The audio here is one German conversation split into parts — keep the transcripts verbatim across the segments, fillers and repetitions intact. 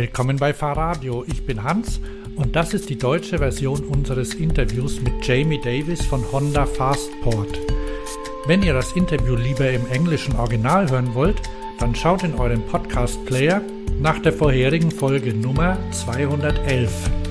Willkommen bei Fahrradio. Ich bin Hans und das ist die deutsche Version unseres Interviews mit Jamie Davis von Honda Fastport. Wenn ihr das Interview lieber im englischen Original hören wollt, dann schaut in euren Podcast-Player nach der vorherigen Folge Nummer zweihundertelf.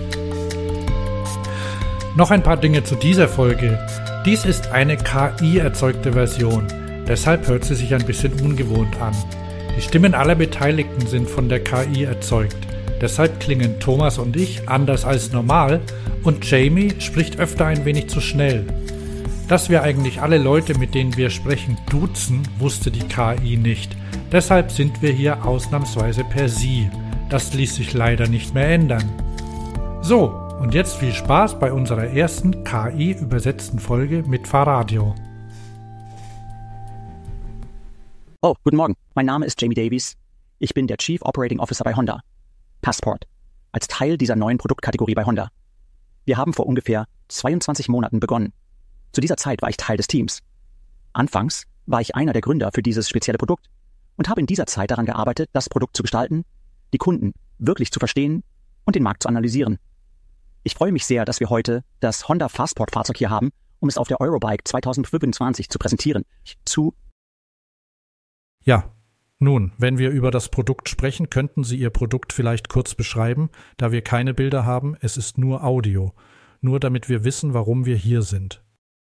Noch ein paar Dinge zu dieser Folge. Dies ist eine K I-erzeugte Version, deshalb hört sie sich ein bisschen ungewohnt an. Die Stimmen aller Beteiligten sind von der K I erzeugt. Deshalb klingen Thomas und ich anders als normal und Jamie spricht öfter ein wenig zu schnell. Dass wir eigentlich alle Leute, mit denen wir sprechen, duzen, wusste die K I nicht. Deshalb sind wir hier ausnahmsweise per Sie. Das ließ sich leider nicht mehr ändern. So, und jetzt viel Spaß bei unserer ersten K I-übersetzten Folge mit Fahrradio. Oh, guten Morgen. Mein Name ist Jamie Davis. Ich bin der Chief Operating Officer bei Honda. Passport. Als Teil dieser neuen Produktkategorie bei Honda. Wir haben vor ungefähr zweiundzwanzig Monaten begonnen. Zu dieser Zeit war ich Teil des Teams. Anfangs war ich einer der Gründer für dieses spezielle Produkt und habe in dieser Zeit daran gearbeitet, das Produkt zu gestalten, die Kunden wirklich zu verstehen und den Markt zu analysieren. Ich freue mich sehr, dass wir heute das Honda Fastport-Fahrzeug hier haben, um es auf der Eurobike zwanzig fünfundzwanzig zu präsentieren. Zu Ja, nun, wenn wir über das Produkt sprechen, könnten Sie Ihr Produkt vielleicht kurz beschreiben, da wir keine Bilder haben, es ist nur Audio, nur damit wir wissen, warum wir hier sind.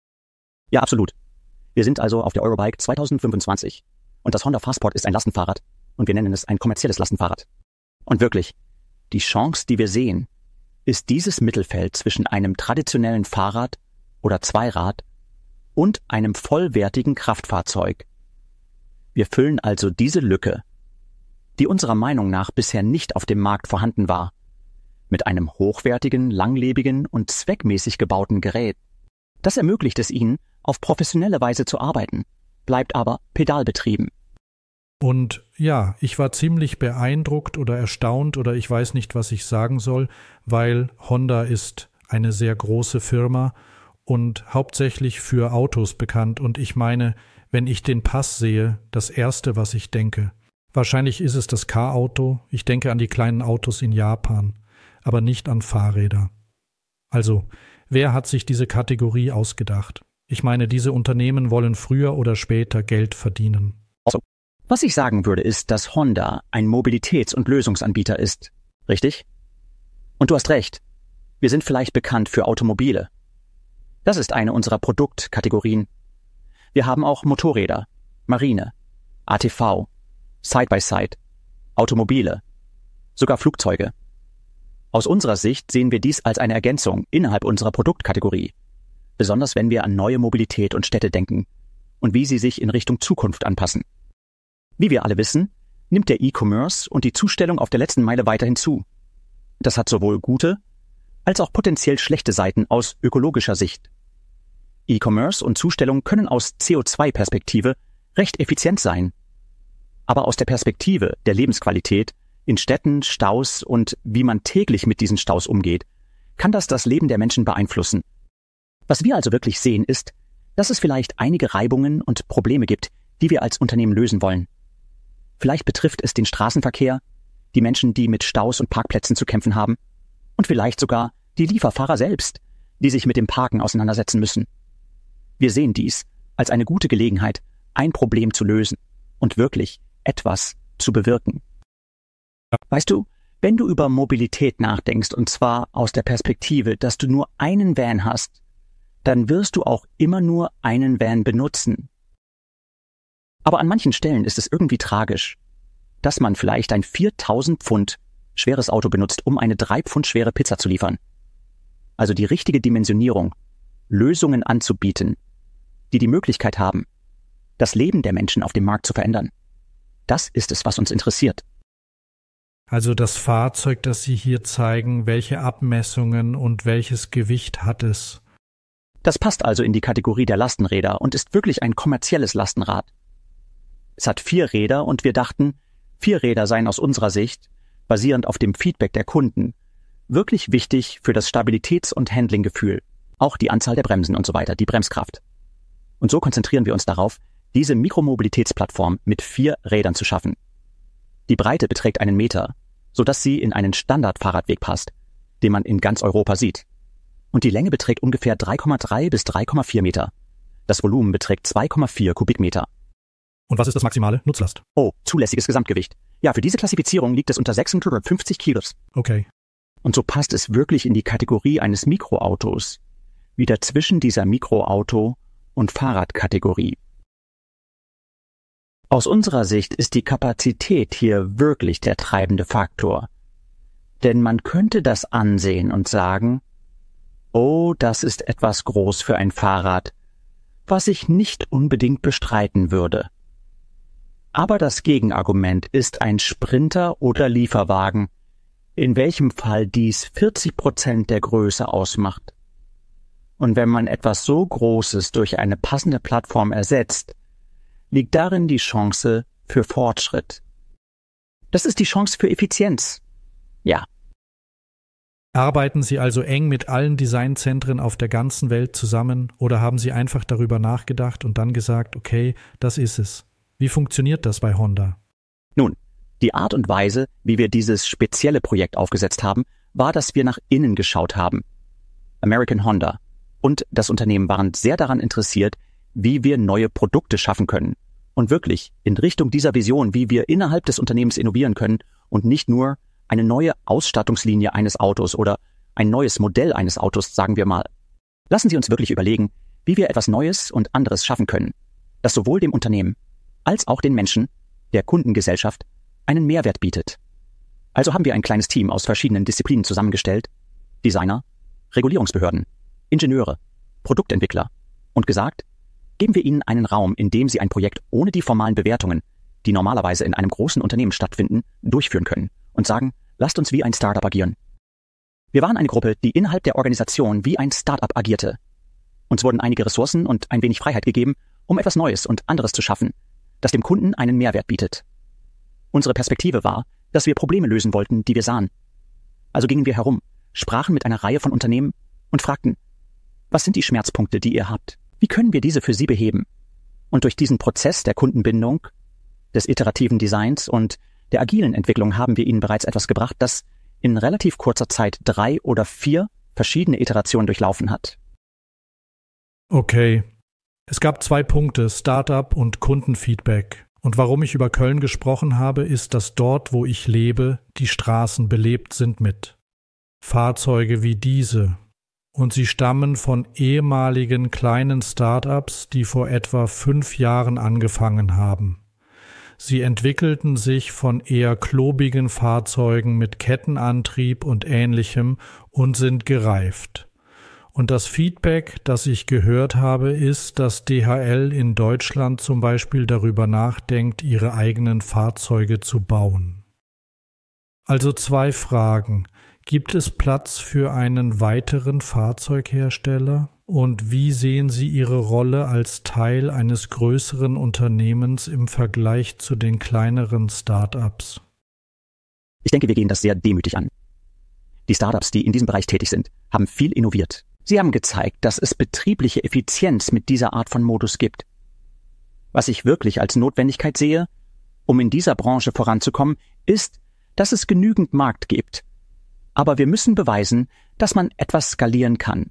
Ja, absolut. Wir sind also auf der Eurobike zwanzig fünfundzwanzig und das Honda Fastport ist ein Lastenfahrrad und wir nennen es ein kommerzielles Lastenfahrrad. Und wirklich, die Chance, die wir sehen, ist dieses Mittelfeld zwischen einem traditionellen Fahrrad oder Zweirad und einem vollwertigen Kraftfahrzeug. Wir füllen also diese Lücke, die unserer Meinung nach bisher nicht auf dem Markt vorhanden war, mit einem hochwertigen, langlebigen und zweckmäßig gebauten Gerät. Das ermöglicht es Ihnen, auf professionelle Weise zu arbeiten, bleibt aber pedalbetrieben. Und ja, ich war ziemlich beeindruckt oder erstaunt oder ich weiß nicht, was ich sagen soll, weil Honda ist eine sehr große Firma und hauptsächlich für Autos bekannt und ich meine, wenn ich den Pass sehe, das Erste, was ich denke. Wahrscheinlich ist es das K-Auto, ich denke an die kleinen Autos in Japan, aber nicht an Fahrräder. Also, wer hat sich diese Kategorie ausgedacht? Ich meine, diese Unternehmen wollen früher oder später Geld verdienen. Also, was ich sagen würde, ist, dass Honda ein Mobilitäts- und Lösungsanbieter ist. Richtig? Und du hast recht. Wir sind vielleicht bekannt für Automobile. Das ist eine unserer Produktkategorien. Wir haben auch Motorräder, Marine, A T V, Side-by-Side, Automobile, sogar Flugzeuge. Aus unserer Sicht sehen wir dies als eine Ergänzung innerhalb unserer Produktkategorie, besonders wenn wir an neue Mobilität und Städte denken und wie sie sich in Richtung Zukunft anpassen. Wie wir alle wissen, nimmt der E-Commerce und die Zustellung auf der letzten Meile weiterhin zu. Das hat sowohl gute als auch potenziell schlechte Seiten aus ökologischer Sicht. E-Commerce und Zustellung können aus C O zwei Perspektive recht effizient sein. Aber aus der Perspektive der Lebensqualität in Städten, Staus und wie man täglich mit diesen Staus umgeht, kann das das Leben der Menschen beeinflussen. Was wir also wirklich sehen ist, dass es vielleicht einige Reibungen und Probleme gibt, die wir als Unternehmen lösen wollen. Vielleicht betrifft es den Straßenverkehr, die Menschen, die mit Staus und Parkplätzen zu kämpfen haben und vielleicht sogar die Lieferfahrer selbst, die sich mit dem Parken auseinandersetzen müssen. Wir sehen dies als eine gute Gelegenheit, ein Problem zu lösen und wirklich etwas zu bewirken. Weißt du, wenn du über Mobilität nachdenkst, und zwar aus der Perspektive, dass du nur einen Van hast, dann wirst du auch immer nur einen Van benutzen. Aber an manchen Stellen ist es irgendwie tragisch, dass man vielleicht ein viertausend Pfund schweres Auto benutzt, um eine drei Pfund schwere Pizza zu liefern. Also die richtige Dimensionierung, Lösungen anzubieten, die die Möglichkeit haben, das Leben der Menschen auf dem Markt zu verändern. Das ist es, was uns interessiert. Also das Fahrzeug, das Sie hier zeigen, welche Abmessungen und welches Gewicht hat es? Das passt also in die Kategorie der Lastenräder und ist wirklich ein kommerzielles Lastenrad. Es hat vier Räder und wir dachten, vier Räder seien aus unserer Sicht, basierend auf dem Feedback der Kunden, wirklich wichtig für das Stabilitäts- und Handlinggefühl, auch die Anzahl der Bremsen und so weiter, die Bremskraft. Und so konzentrieren wir uns darauf, diese Mikromobilitätsplattform mit vier Rädern zu schaffen. Die Breite beträgt einen Meter, sodass sie in einen Standardfahrradweg passt, den man in ganz Europa sieht. Und die Länge beträgt ungefähr drei Komma drei bis drei Komma vier Meter. Das Volumen beträgt zwei Komma vier Kubikmeter. Und was ist das maximale Nutzlast? Oh, zulässiges Gesamtgewicht. Ja, für diese Klassifizierung liegt es unter sechshundertfünfzig Kilos. Okay. Und so passt es wirklich in die Kategorie eines Mikroautos, wieder zwischen dieser Mikroauto- und Fahrradkategorie. Aus unserer Sicht ist die Kapazität hier wirklich der treibende Faktor. Denn man könnte das ansehen und sagen, oh, das ist etwas groß für ein Fahrrad, was ich nicht unbedingt bestreiten würde. Aber das Gegenargument ist ein Sprinter oder Lieferwagen, in welchem Fall dies vierzig Prozent der Größe ausmacht. Und wenn man etwas so Großes durch eine passende Plattform ersetzt, liegt darin die Chance für Fortschritt. Das ist die Chance für Effizienz. Ja. Arbeiten Sie also eng mit allen Designzentren auf der ganzen Welt zusammen oder haben Sie einfach darüber nachgedacht und dann gesagt, okay, das ist es? Wie funktioniert das bei Honda? Nun, die Art und Weise, wie wir dieses spezielle Projekt aufgesetzt haben, war, dass wir nach innen geschaut haben. American Honda und das Unternehmen waren sehr daran interessiert, wie wir neue Produkte schaffen können und wirklich in Richtung dieser Vision, wie wir innerhalb des Unternehmens innovieren können und nicht nur eine neue Ausstattungslinie eines Autos oder ein neues Modell eines Autos, sagen wir mal. Lassen Sie uns wirklich überlegen, wie wir etwas Neues und anderes schaffen können, das sowohl dem Unternehmen als auch den Menschen, der Kundengesellschaft, einen Mehrwert bietet. Also haben wir ein kleines Team aus verschiedenen Disziplinen zusammengestellt, Designer, Regulierungsbehörden, Ingenieure, Produktentwickler und gesagt, geben wir ihnen einen Raum, in dem sie ein Projekt ohne die formalen Bewertungen, die normalerweise in einem großen Unternehmen stattfinden, durchführen können und sagen, lasst uns wie ein Startup agieren. Wir waren eine Gruppe, die innerhalb der Organisation wie ein Startup agierte. Uns wurden einige Ressourcen und ein wenig Freiheit gegeben, um etwas Neues und anderes zu schaffen, das dem Kunden einen Mehrwert bietet. Unsere Perspektive war, dass wir Probleme lösen wollten, die wir sahen. Also gingen wir herum, sprachen mit einer Reihe von Unternehmen und fragten, was sind die Schmerzpunkte, die ihr habt? Wie können wir diese für Sie beheben? Und durch diesen Prozess der Kundenbindung, des iterativen Designs und der agilen Entwicklung haben wir Ihnen bereits etwas gebracht, das in relativ kurzer Zeit drei oder vier verschiedene Iterationen durchlaufen hat. Okay. Es gab zwei Punkte, Startup und Kundenfeedback. Und warum ich über Köln gesprochen habe, ist, dass dort, wo ich lebe, die Straßen belebt sind mit Fahrzeuge wie diese. Und sie stammen von ehemaligen kleinen Startups, die vor etwa fünf Jahren angefangen haben. Sie entwickelten sich von eher klobigen Fahrzeugen mit Kettenantrieb und Ähnlichem und sind gereift. Und das Feedback, das ich gehört habe, ist, dass D H L in Deutschland zum Beispiel darüber nachdenkt, ihre eigenen Fahrzeuge zu bauen. Also zwei Fragen. Gibt es Platz für einen weiteren Fahrzeughersteller? Und wie sehen Sie Ihre Rolle als Teil eines größeren Unternehmens im Vergleich zu den kleineren Start-ups? Ich denke, wir gehen das sehr demütig an. Die Startups, die in diesem Bereich tätig sind, haben viel innoviert. Sie haben gezeigt, dass es betriebliche Effizienz mit dieser Art von Modus gibt. Was ich wirklich als Notwendigkeit sehe, um in dieser Branche voranzukommen, ist, dass es genügend Markt gibt. Aber wir müssen beweisen, dass man etwas skalieren kann.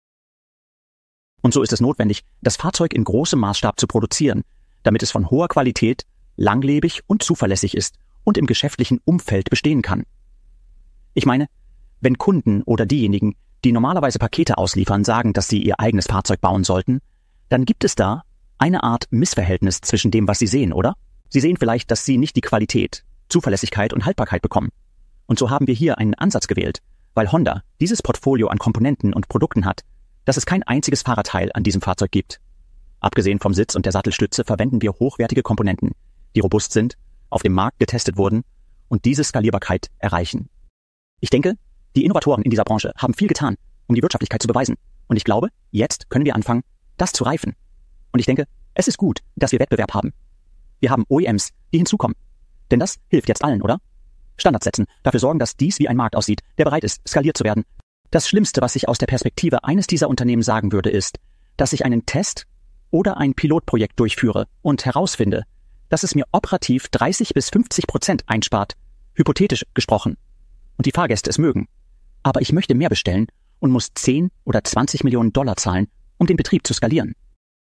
Und so ist es notwendig, das Fahrzeug in großem Maßstab zu produzieren, damit es von hoher Qualität, langlebig und zuverlässig ist und im geschäftlichen Umfeld bestehen kann. Ich meine, wenn Kunden oder diejenigen, die normalerweise Pakete ausliefern, sagen, dass sie ihr eigenes Fahrzeug bauen sollten, dann gibt es da eine Art Missverhältnis zwischen dem, was sie sehen, oder? Sie sehen vielleicht, dass sie nicht die Qualität, Zuverlässigkeit und Haltbarkeit bekommen. Und so haben wir hier einen Ansatz gewählt, weil Honda dieses Portfolio an Komponenten und Produkten hat, dass es kein einziges Fahrradteil an diesem Fahrzeug gibt. Abgesehen vom Sitz und der Sattelstütze verwenden wir hochwertige Komponenten, die robust sind, auf dem Markt getestet wurden und diese Skalierbarkeit erreichen. Ich denke, die Innovatoren in dieser Branche haben viel getan, um die Wirtschaftlichkeit zu beweisen. Und ich glaube, jetzt können wir anfangen, das zu reifen. Und ich denke, es ist gut, dass wir Wettbewerb haben. Wir haben O E Ms, die hinzukommen. Denn das hilft jetzt allen, oder? Standards setzen, dafür sorgen, dass dies wie ein Markt aussieht, der bereit ist, skaliert zu werden. Das Schlimmste, was ich aus der Perspektive eines dieser Unternehmen sagen würde, ist, dass ich einen Test oder ein Pilotprojekt durchführe und herausfinde, dass es mir operativ dreißig bis fünfzig Prozent einspart, hypothetisch gesprochen, und die Fahrgäste es mögen. Aber ich möchte mehr bestellen und muss zehn oder zwanzig Millionen Dollar zahlen, um den Betrieb zu skalieren.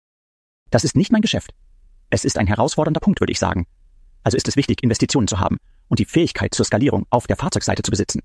Das ist nicht mein Geschäft. Es ist ein herausfordernder Punkt, würde ich sagen. Also ist es wichtig, Investitionen zu haben und die Fähigkeit zur Skalierung auf der Fahrzeugseite zu besitzen.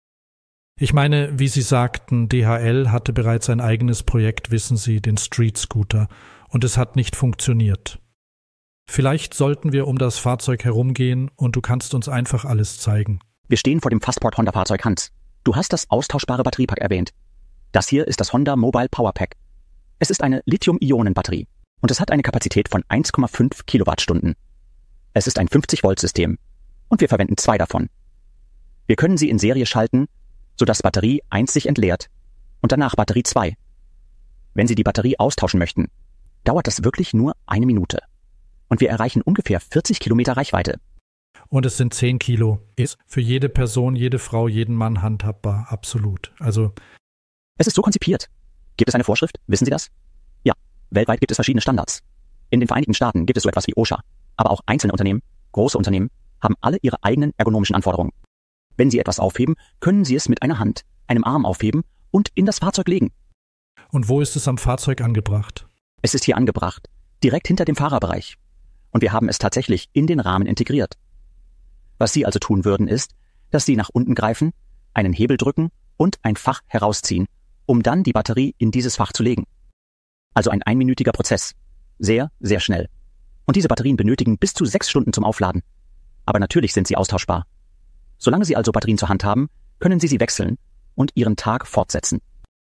Ich meine, wie Sie sagten, D H L hatte bereits ein eigenes Projekt, wissen Sie, den Street Scooter, und es hat nicht funktioniert. Vielleicht sollten wir um das Fahrzeug herumgehen und du kannst uns einfach alles zeigen. Wir stehen vor dem Fastport Honda Fahrzeug, Hans. Du hast das austauschbare Batteriepack erwähnt. Das hier ist das Honda Mobile Power Pack. Es ist eine Lithium-Ionen-Batterie und es hat eine Kapazität von eins Komma fünf Kilowattstunden. Es ist ein fünfzig Volt System und wir verwenden zwei davon. Wir können sie in Serie schalten, sodass Batterie eins sich entleert und danach Batterie zwei. Wenn Sie die Batterie austauschen möchten, dauert das wirklich nur eine Minute. Und wir erreichen ungefähr vierzig Kilometer Reichweite. Und es sind zehn Kilo. Ist für jede Person, jede Frau, jeden Mann handhabbar, absolut. Also es ist so konzipiert. Gibt es eine Vorschrift? Wissen Sie das? Ja, weltweit gibt es verschiedene Standards. In den Vereinigten Staaten gibt es so etwas wie OSHA. Aber auch einzelne Unternehmen, große Unternehmen, haben alle ihre eigenen ergonomischen Anforderungen. Wenn Sie etwas aufheben, können Sie es mit einer Hand, einem Arm aufheben und in das Fahrzeug legen. Und wo ist es am Fahrzeug angebracht? Es ist hier angebracht, direkt hinter dem Fahrerbereich. Und wir haben es tatsächlich in den Rahmen integriert. Was Sie also tun würden, ist, dass Sie nach unten greifen, einen Hebel drücken und ein Fach herausziehen, um dann die Batterie in dieses Fach zu legen. Also ein einminütiger Prozess. Sehr, sehr schnell. Und diese Batterien benötigen bis zu sechs Stunden zum Aufladen. Aber natürlich sind sie austauschbar. Solange Sie also Batterien zur Hand haben, können Sie sie wechseln und Ihren Tag fortsetzen.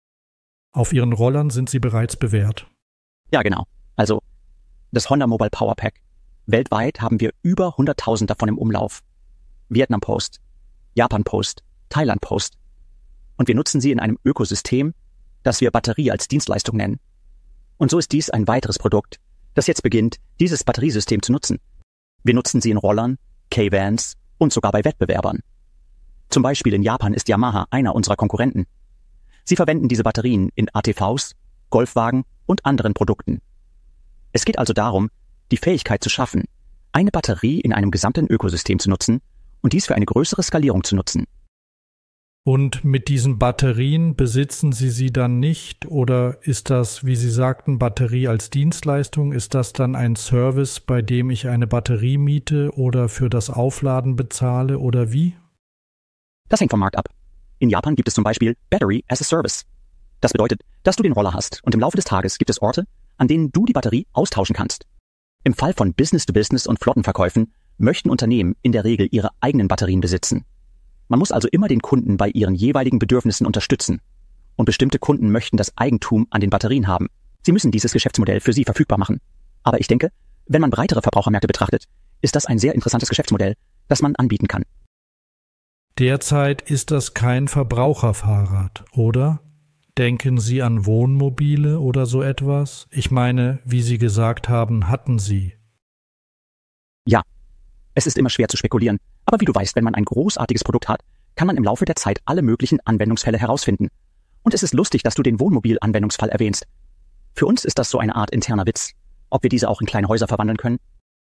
Auf Ihren Rollern sind sie bereits bewährt. Ja, genau. Also das Honda Mobile Power Pack. Weltweit haben wir über hunderttausend davon im Umlauf. Vietnam Post, Japan Post, Thailand Post. Und wir nutzen sie in einem Ökosystem, das wir Batterie als Dienstleistung nennen. Und so ist dies ein weiteres Produkt, das jetzt beginnt, dieses Batteriesystem zu nutzen. Wir nutzen sie in Rollern, K-Vans und sogar bei Wettbewerbern. Zum Beispiel in Japan ist Yamaha einer unserer Konkurrenten. Sie verwenden diese Batterien in A T Vs, Golfwagen und anderen Produkten. Es geht also darum, die Fähigkeit zu schaffen, eine Batterie in einem gesamten Ökosystem zu nutzen und dies für eine größere Skalierung zu nutzen. Und mit diesen Batterien besitzen Sie sie dann nicht? Oder ist das, wie Sie sagten, Batterie als Dienstleistung? Ist das dann ein Service, bei dem ich eine Batterie miete oder für das Aufladen bezahle oder wie? Das hängt vom Markt ab. In Japan gibt es zum Beispiel Battery as a Service. Das bedeutet, dass du den Roller hast und im Laufe des Tages gibt es Orte, an denen du die Batterie austauschen kannst. Im Fall von Business-to-Business und Flottenverkäufen möchten Unternehmen in der Regel ihre eigenen Batterien besitzen. Man muss also immer den Kunden bei ihren jeweiligen Bedürfnissen unterstützen. Und bestimmte Kunden möchten das Eigentum an den Batterien haben. Sie müssen dieses Geschäftsmodell für sie verfügbar machen. Aber ich denke, wenn man breitere Verbrauchermärkte betrachtet, ist das ein sehr interessantes Geschäftsmodell, das man anbieten kann. Derzeit ist das kein Verbraucherfahrrad, oder? Denken Sie an Wohnmobile oder so etwas? Ich meine, wie Sie gesagt haben, hatten Sie. Ja, es ist immer schwer zu spekulieren. Aber wie du weißt, wenn man ein großartiges Produkt hat, kann man im Laufe der Zeit alle möglichen Anwendungsfälle herausfinden. Und es ist lustig, dass du den Wohnmobil-Anwendungsfall erwähnst. Für uns ist das so eine Art interner Witz, ob wir diese auch in kleine Häuser verwandeln können.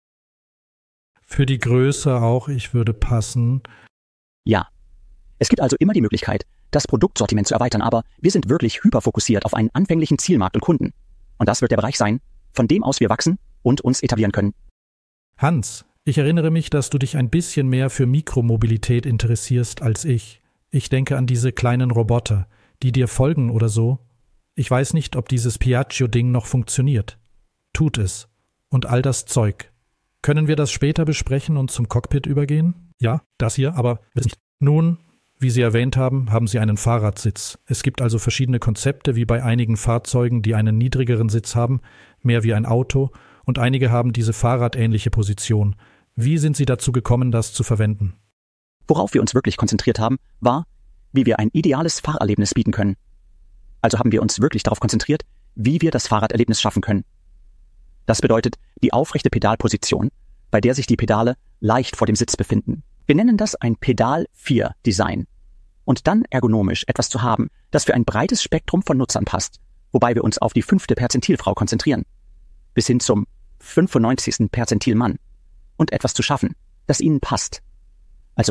Für die Größe auch, ich würde passen. Ja. Es gibt also immer die Möglichkeit, das Produktsortiment zu erweitern, aber wir sind wirklich hyperfokussiert auf einen anfänglichen Zielmarkt und Kunden. Und das wird der Bereich sein, von dem aus wir wachsen und uns etablieren können. Hans, ich erinnere mich, dass du dich ein bisschen mehr für Mikromobilität interessierst als ich. Ich denke an diese kleinen Roboter, die dir folgen oder so. Ich weiß nicht, ob dieses Piaggio-Ding noch funktioniert. Tut es. Und all das Zeug. Können wir das später besprechen und zum Cockpit übergehen? Ja, das hier, aber nicht. Nun, wie Sie erwähnt haben, haben Sie einen Fahrradsitz. Es gibt also verschiedene Konzepte, wie bei einigen Fahrzeugen, die einen niedrigeren Sitz haben, mehr wie ein Auto, und einige haben diese fahrradähnliche Position. Wie sind Sie dazu gekommen, das zu verwenden? Worauf wir uns wirklich konzentriert haben, war, wie wir ein ideales Fahrerlebnis bieten können. Also haben wir uns wirklich darauf konzentriert, wie wir das Fahrraderlebnis schaffen können. Das bedeutet die aufrechte Pedalposition, bei der sich die Pedale leicht vor dem Sitz befinden. Wir nennen das ein Pedal vier Design. Und dann ergonomisch etwas zu haben, das für ein breites Spektrum von Nutzern passt, wobei wir uns auf die fünfte Perzentilfrau konzentrieren. Bis hin zum fünfundneunzigsten Perzentilmann. Und etwas zu schaffen, das ihnen passt. Also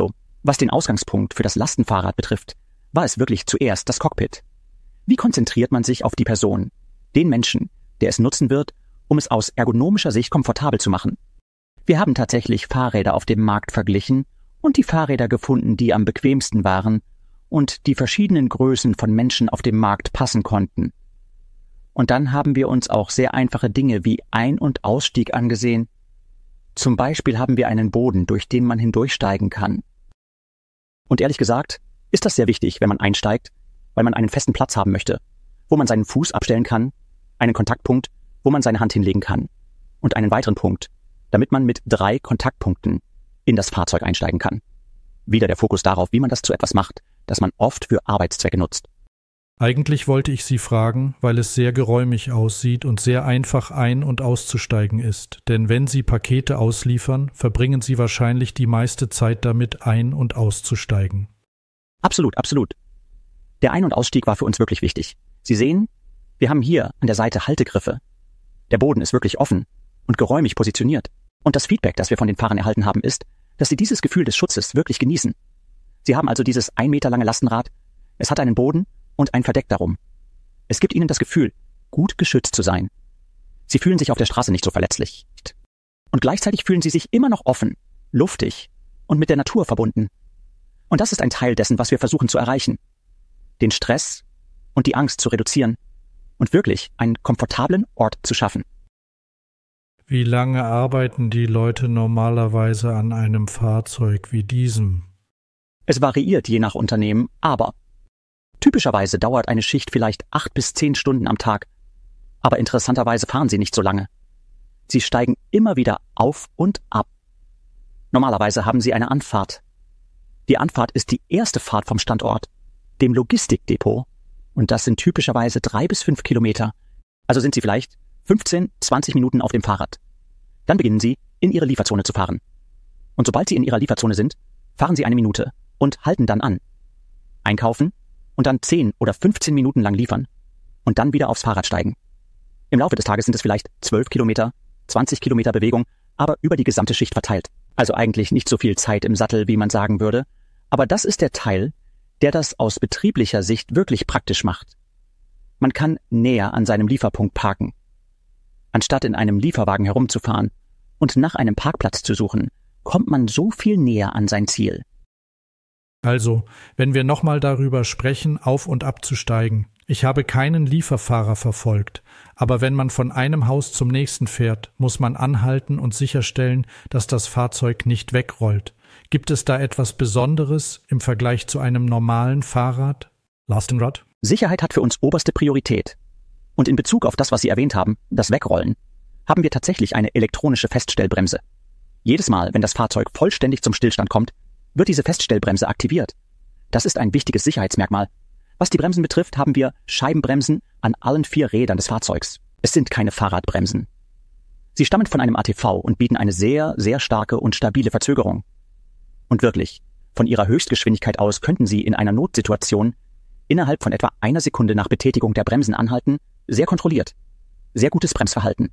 Was den Ausgangspunkt für das Lastenfahrrad betrifft, war es wirklich zuerst das Cockpit. Wie konzentriert man sich auf die Person, den Menschen, der es nutzen wird, um es aus ergonomischer Sicht komfortabel zu machen? Wir haben tatsächlich Fahrräder auf dem Markt verglichen und die Fahrräder gefunden, die am bequemsten waren und die verschiedenen Größen von Menschen auf dem Markt passen konnten. Und dann haben wir uns auch sehr einfache Dinge wie Ein- und Ausstieg angesehen. Zum Beispiel haben wir einen Boden, durch den man hindurchsteigen kann. Und ehrlich gesagt, ist das sehr wichtig, wenn man einsteigt, weil man einen festen Platz haben möchte, wo man seinen Fuß abstellen kann, einen Kontaktpunkt, wo man seine Hand hinlegen kann und einen weiteren Punkt, damit man mit drei Kontaktpunkten in das Fahrzeug einsteigen kann. Wieder der Fokus darauf, wie man das zu etwas macht, das man oft für Arbeitszwecke nutzt. Eigentlich wollte ich Sie fragen, weil es sehr geräumig aussieht und sehr einfach ein- und auszusteigen ist. Denn wenn Sie Pakete ausliefern, verbringen Sie wahrscheinlich die meiste Zeit damit, ein- und auszusteigen. Absolut, absolut. Der Ein- und Ausstieg war für uns wirklich wichtig. Sie sehen, wir haben hier an der Seite Haltegriffe. Der Boden ist wirklich offen und geräumig positioniert. Und das Feedback, das wir von den Fahrern erhalten haben, ist, dass sie dieses Gefühl des Schutzes wirklich genießen. Sie haben also dieses ein Meter lange Lastenrad, es hat einen Boden und ein Verdeck darum. Es gibt ihnen das Gefühl, gut geschützt zu sein. Sie fühlen sich auf der Straße nicht so verletzlich. Und gleichzeitig fühlen sie sich immer noch offen, luftig und mit der Natur verbunden. Und das ist ein Teil dessen, was wir versuchen zu erreichen. Den Stress und die Angst zu reduzieren und wirklich einen komfortablen Ort zu schaffen. Wie lange arbeiten die Leute normalerweise an einem Fahrzeug wie diesem? Es variiert je nach Unternehmen, aber typischerweise dauert eine Schicht vielleicht acht bis zehn Stunden am Tag. Aber interessanterweise fahren sie nicht so lange. Sie steigen immer wieder auf und ab. Normalerweise haben sie eine Anfahrt. Die Anfahrt ist die erste Fahrt vom Standort, dem Logistikdepot, und das sind typischerweise drei bis fünf Kilometer. Also sind sie vielleicht fünfzehn, zwanzig Minuten auf dem Fahrrad. Dann beginnen sie, in ihre Lieferzone zu fahren. Und sobald sie in ihrer Lieferzone sind, fahren sie eine Minute und halten dann an. Einkaufen und dann zehn oder fünfzehn Minuten lang liefern und dann wieder aufs Fahrrad steigen. Im Laufe des Tages sind es vielleicht zwölf Kilometer, zwanzig Kilometer Bewegung, aber über die gesamte Schicht verteilt. Also eigentlich nicht so viel Zeit im Sattel, wie man sagen würde. Aber das ist der Teil, der das aus betrieblicher Sicht wirklich praktisch macht. Man kann näher an seinem Lieferpunkt parken. Anstatt in einem Lieferwagen herumzufahren und nach einem Parkplatz zu suchen, kommt man so viel näher an sein Ziel. Also, wenn wir nochmal darüber sprechen, auf- und abzusteigen. Ich habe keinen Lieferfahrer verfolgt, aber wenn man von einem Haus zum nächsten fährt, muss man anhalten und sicherstellen, dass das Fahrzeug nicht wegrollt. Gibt es da etwas Besonderes im Vergleich zu einem normalen Fahrrad? Lastenrad? Sicherheit hat für uns oberste Priorität. Und in Bezug auf das, was Sie erwähnt haben, das Wegrollen, haben wir tatsächlich eine elektronische Feststellbremse. Jedes Mal, wenn das Fahrzeug vollständig zum Stillstand kommt, wird diese Feststellbremse aktiviert. Das ist ein wichtiges Sicherheitsmerkmal. Was die Bremsen betrifft, haben wir Scheibenbremsen an allen vier Rädern des Fahrzeugs. Es sind keine Fahrradbremsen. Sie stammen von einem A T V und bieten eine sehr, sehr starke und stabile Verzögerung. Und wirklich, von ihrer Höchstgeschwindigkeit aus könnten Sie in einer Notsituation innerhalb von etwa einer Sekunde nach Betätigung der Bremsen anhalten, sehr kontrolliert. Sehr gutes Bremsverhalten.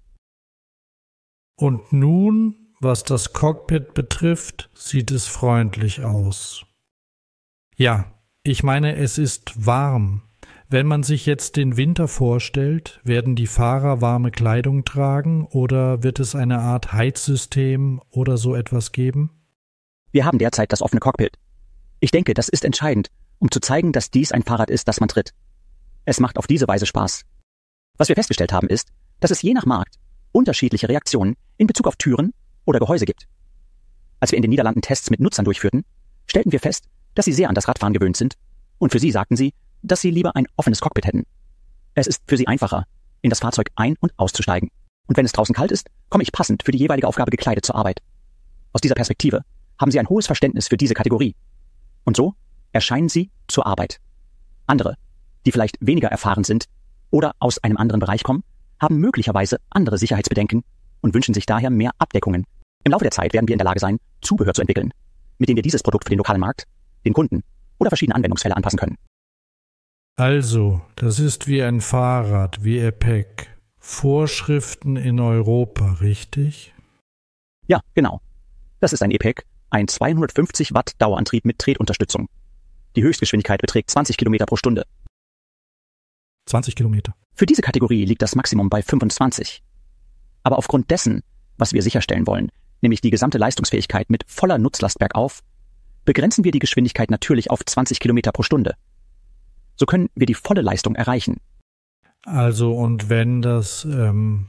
Und nun, was das Cockpit betrifft, sieht es freundlich aus. Ja, ich meine, es ist warm. Wenn man sich jetzt den Winter vorstellt, werden die Fahrer warme Kleidung tragen oder wird es eine Art Heizsystem oder so etwas geben? Wir haben derzeit das offene Cockpit. Ich denke, das ist entscheidend, um zu zeigen, dass dies ein Fahrrad ist, das man tritt. Es macht auf diese Weise Spaß. Was wir festgestellt haben, ist, dass es je nach Markt unterschiedliche Reaktionen in Bezug auf Türen oder Gehäuse gibt. Als wir in den Niederlanden Tests mit Nutzern durchführten, stellten wir fest, dass sie sehr an das Radfahren gewöhnt sind, und für sie sagten sie, dass sie lieber ein offenes Cockpit hätten. Es ist für sie einfacher, in das Fahrzeug ein- und auszusteigen. Und wenn es draußen kalt ist, komme ich passend für die jeweilige Aufgabe gekleidet zur Arbeit. Aus dieser Perspektive haben sie ein hohes Verständnis für diese Kategorie. Und so erscheinen sie zur Arbeit. Andere, die vielleicht weniger erfahren sind oder aus einem anderen Bereich kommen, haben möglicherweise andere Sicherheitsbedenken und wünschen sich daher mehr Abdeckungen. Im Laufe der Zeit werden wir in der Lage sein, Zubehör zu entwickeln, mit dem wir dieses Produkt für den lokalen Markt, den Kunden oder verschiedene Anwendungsfälle anpassen können. Also, das ist wie ein Fahrrad, wie E P E C. Vorschriften in Europa, richtig? Ja, genau. Das ist ein E P E C, ein zweihundertfünfzig Watt Dauerantrieb mit Tretunterstützung. Die Höchstgeschwindigkeit beträgt zwanzig Kilometer pro Stunde. zwanzig Kilometer. Für diese Kategorie liegt das Maximum bei fünfundzwanzig. Aber aufgrund dessen, was wir sicherstellen wollen, nämlich die gesamte Leistungsfähigkeit mit voller Nutzlast bergauf, begrenzen wir die Geschwindigkeit natürlich auf zwanzig Kilometer pro Stunde. So können wir die volle Leistung erreichen. Also und wenn das, ähm,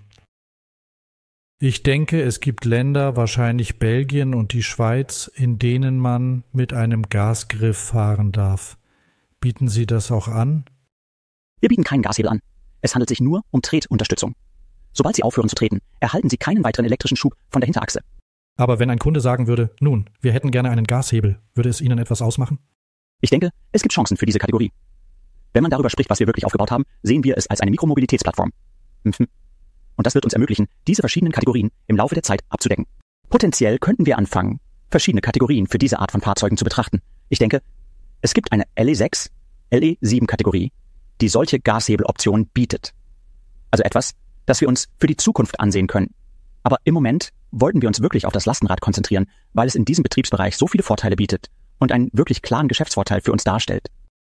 ich denke, es gibt Länder, wahrscheinlich Belgien und die Schweiz, in denen man mit einem Gasgriff fahren darf. Bieten Sie das auch an? Wir bieten keinen Gashebel an. Es handelt sich nur um Tretunterstützung. Sobald Sie aufhören zu treten, erhalten Sie keinen weiteren elektrischen Schub von der Hinterachse. Aber wenn ein Kunde sagen würde, nun, wir hätten gerne einen Gashebel, würde es Ihnen etwas ausmachen? Ich denke, es gibt Chancen für diese Kategorie. Wenn man darüber spricht, was wir wirklich aufgebaut haben, sehen wir es als eine Mikromobilitätsplattform. Und das wird uns ermöglichen, diese verschiedenen Kategorien im Laufe der Zeit abzudecken. Potenziell könnten wir anfangen, verschiedene Kategorien für diese Art von Fahrzeugen zu betrachten. Ich denke, es gibt eine L E sechs, L E sieben Kategorie, die solche Gashebeloptionen bietet. Also etwas, das wir uns für die Zukunft ansehen können. Aber im Moment wollten wir uns wirklich auf das Lastenrad konzentrieren, weil es in diesem Betriebsbereich so viele Vorteile bietet und einen wirklich klaren Geschäftsvorteil für uns darstellt.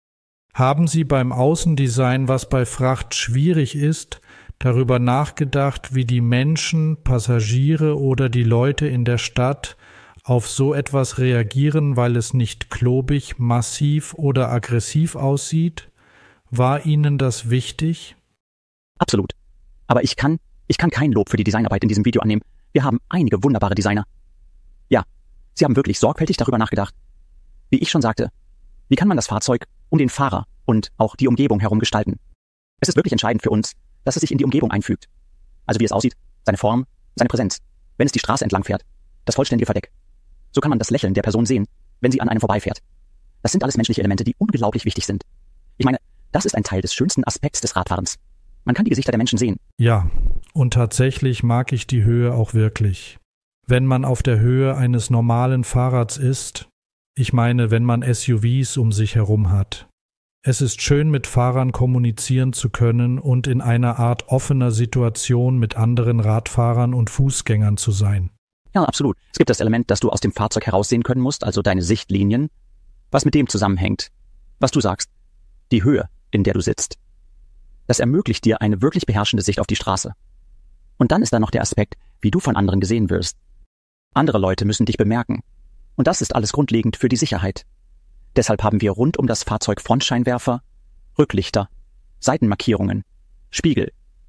Haben Sie beim Außendesign, was bei Fracht schwierig ist, darüber nachgedacht, wie die Menschen, Passagiere oder die Leute in der Stadt auf so etwas reagieren, weil es nicht klobig, massiv oder aggressiv aussieht? War Ihnen das wichtig? Absolut. Aber ich kann, ich kann kein Lob für die Designarbeit in diesem Video annehmen. Wir haben einige wunderbare Designer. Ja, sie haben wirklich sorgfältig darüber nachgedacht. Wie ich schon sagte, wie kann man das Fahrzeug um den Fahrer und auch die Umgebung herum gestalten? Es ist wirklich entscheidend für uns, dass es sich in die Umgebung einfügt. Also wie es aussieht, seine Form, seine Präsenz, wenn es die Straße entlang fährt, das vollständige Verdeck. So kann man das Lächeln der Person sehen, wenn sie an einem vorbeifährt. Das sind alles menschliche Elemente, die unglaublich wichtig sind. Ich meine, das ist ein Teil des schönsten Aspekts des Radfahrens. Man kann die Gesichter der Menschen sehen. Ja, und tatsächlich mag ich die Höhe auch wirklich. Wenn man auf der Höhe eines normalen Fahrrads ist, ich meine, wenn man S U Vs um sich herum hat. Es ist schön, mit Fahrern kommunizieren zu können und in einer Art offener Situation mit anderen Radfahrern und Fußgängern zu sein. Ja, absolut. Es gibt das Element, dass du aus dem Fahrzeug heraussehen können musst, also deine Sichtlinien, was mit dem zusammenhängt, was du sagst, die Höhe, in der du sitzt. Das ermöglicht dir eine wirklich beherrschende Sicht auf die Straße. Und dann ist da noch der Aspekt, wie du von anderen gesehen wirst. Andere Leute müssen dich bemerken. Und das ist alles grundlegend für die Sicherheit. Deshalb haben wir rund um das Fahrzeug Frontscheinwerfer, Rücklichter, Seitenmarkierungen, Spiegel.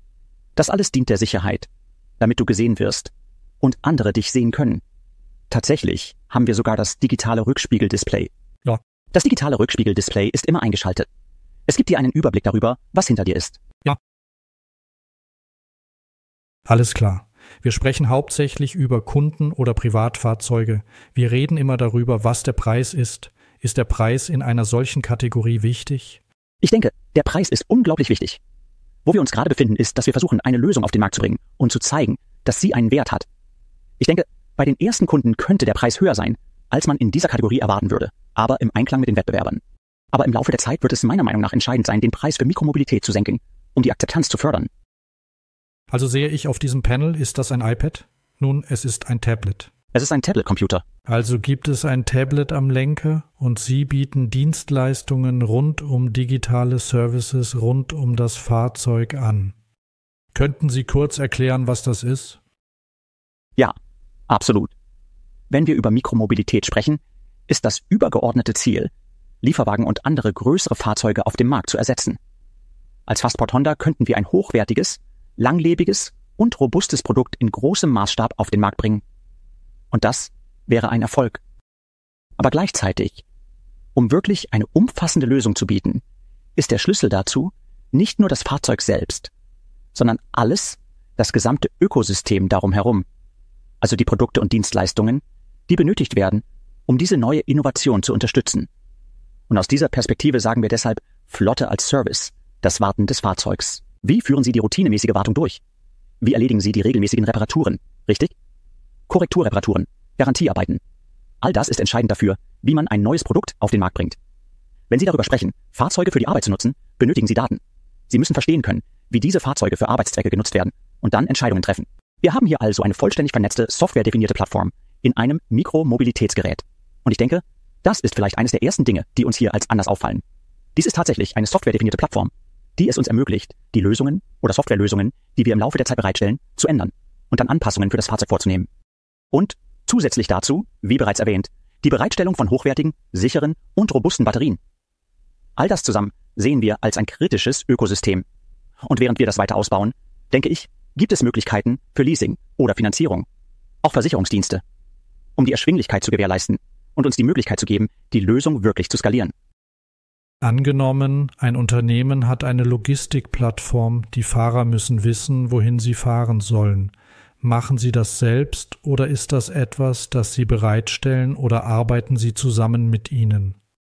Das alles dient der Sicherheit, damit du gesehen wirst und andere dich sehen können. Tatsächlich haben wir sogar das digitale Rückspiegeldisplay. Ja. Das digitale Rückspiegeldisplay ist immer eingeschaltet. Es gibt dir einen Überblick darüber, was hinter dir ist. Ja. Alles klar. Wir sprechen hauptsächlich über Kunden- oder Privatfahrzeuge. Wir reden immer darüber, was der Preis ist. Ist der Preis in einer solchen Kategorie wichtig? Ich denke, der Preis ist unglaublich wichtig. Wo wir uns gerade befinden, ist, dass wir versuchen, eine Lösung auf den Markt zu bringen und zu zeigen, dass sie einen Wert hat. Ich denke, bei den ersten Kunden könnte der Preis höher sein, als man in dieser Kategorie erwarten würde, aber im Einklang mit den Wettbewerbern. Aber im Laufe der Zeit wird es meiner Meinung nach entscheidend sein, den Preis für Mikromobilität zu senken, um die Akzeptanz zu fördern. Also sehe ich auf diesem Panel, ist das ein iPad? Nun, es ist ein Tablet. Es ist ein Tablet-Computer. Also gibt es ein Tablet am Lenker und Sie bieten Dienstleistungen rund um digitale Services rund um das Fahrzeug an. Könnten Sie kurz erklären, was das ist? Ja, absolut. Wenn wir über Mikromobilität sprechen, ist das übergeordnete Ziel, Lieferwagen und andere größere Fahrzeuge auf dem Markt zu ersetzen. Als Fastport Honda könnten wir ein hochwertiges, langlebiges und robustes Produkt in großem Maßstab auf den Markt bringen. Und das wäre ein Erfolg. Aber gleichzeitig, um wirklich eine umfassende Lösung zu bieten, ist der Schlüssel dazu nicht nur das Fahrzeug selbst, sondern alles, das gesamte Ökosystem darum herum, also die Produkte und Dienstleistungen, die benötigt werden, um diese neue Innovation zu unterstützen. Und aus dieser Perspektive sagen wir deshalb Flotte als Service, das Warten des Fahrzeugs. Wie führen Sie die routinemäßige Wartung durch? Wie erledigen Sie die regelmäßigen Reparaturen? Richtig? Korrekturreparaturen, Garantiearbeiten. All das ist entscheidend dafür, wie man ein neues Produkt auf den Markt bringt. Wenn Sie darüber sprechen, Fahrzeuge für die Arbeit zu nutzen, benötigen Sie Daten. Sie müssen verstehen können, wie diese Fahrzeuge für Arbeitszwecke genutzt werden und dann Entscheidungen treffen. Wir haben hier also eine vollständig vernetzte, softwaredefinierte Plattform, in einem Mikromobilitätsgerät. Und ich denke, das ist vielleicht eines der ersten Dinge, die uns hier als anders auffallen. Dies ist tatsächlich eine softwaredefinierte Plattform, die es uns ermöglicht, die Lösungen oder Softwarelösungen, die wir im Laufe der Zeit bereitstellen, zu ändern und dann Anpassungen für das Fahrzeug vorzunehmen. Und zusätzlich dazu, wie bereits erwähnt, die Bereitstellung von hochwertigen, sicheren und robusten Batterien. All das zusammen sehen wir als ein kritisches Ökosystem. Und während wir das weiter ausbauen, denke ich, gibt es Möglichkeiten für Leasing oder Finanzierung, auch Versicherungsdienste, um die Erschwinglichkeit zu gewährleisten und uns die Möglichkeit zu geben, die Lösung wirklich zu skalieren. Angenommen, ein Unternehmen hat eine Logistikplattform, die Fahrer müssen wissen, wohin sie fahren sollen. Machen Sie das selbst oder ist das etwas, das Sie bereitstellen oder arbeiten Sie zusammen mit ihnen?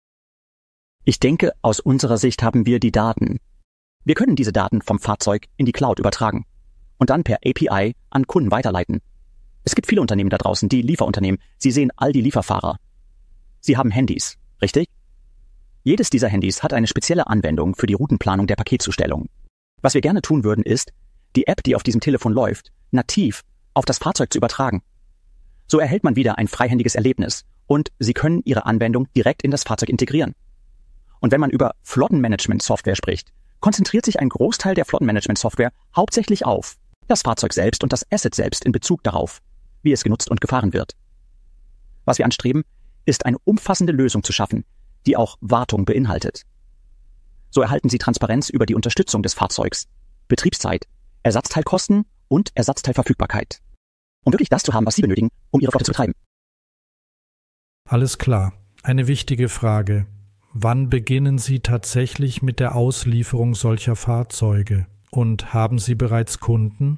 Ich denke, aus unserer Sicht haben wir die Daten. Wir können diese Daten vom Fahrzeug in die Cloud übertragen und dann per A P I an Kunden weiterleiten. Es gibt viele Unternehmen da draußen, die Lieferunternehmen. Sie sehen all die Lieferfahrer. Sie haben Handys, richtig? Jedes dieser Handys hat eine spezielle Anwendung für die Routenplanung der Paketzustellung. Was wir gerne tun würden, ist, die App, die auf diesem Telefon läuft, nativ auf das Fahrzeug zu übertragen. So erhält man wieder ein freihändiges Erlebnis und Sie können Ihre Anwendung direkt in das Fahrzeug integrieren. Und wenn man über Flottenmanagement-Software spricht, konzentriert sich ein Großteil der Flottenmanagement-Software hauptsächlich auf das Fahrzeug selbst und das Asset selbst in Bezug darauf, wie es genutzt und gefahren wird. Was wir anstreben, ist eine umfassende Lösung zu schaffen, die auch Wartung beinhaltet. So erhalten Sie Transparenz über die Unterstützung des Fahrzeugs, Betriebszeit, Ersatzteilkosten und Ersatzteilverfügbarkeit, um wirklich das zu haben, was Sie benötigen, um Ihre Flotte zu betreiben. Alles klar. Eine wichtige Frage. Wann beginnen Sie tatsächlich mit der Auslieferung solcher Fahrzeuge? Und haben Sie bereits Kunden?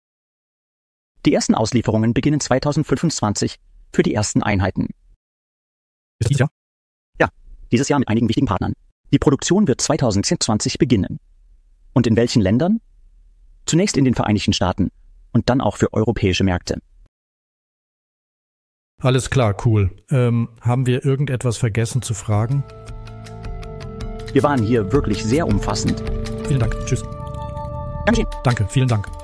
Die ersten Auslieferungen beginnen zweitausendfünfundzwanzig für die ersten Einheiten. Ist dieses Jahr? Ja, dieses Jahr mit einigen wichtigen Partnern. Die Produktion wird zweitausendzweiundzwanzig beginnen. Und in welchen Ländern? Zunächst in den Vereinigten Staaten und dann auch für europäische Märkte. Alles klar, cool. Ähm, haben wir irgendetwas vergessen zu fragen? Wir waren hier wirklich sehr umfassend. Vielen Dank. Tschüss. Dankeschön. Danke, vielen Dank.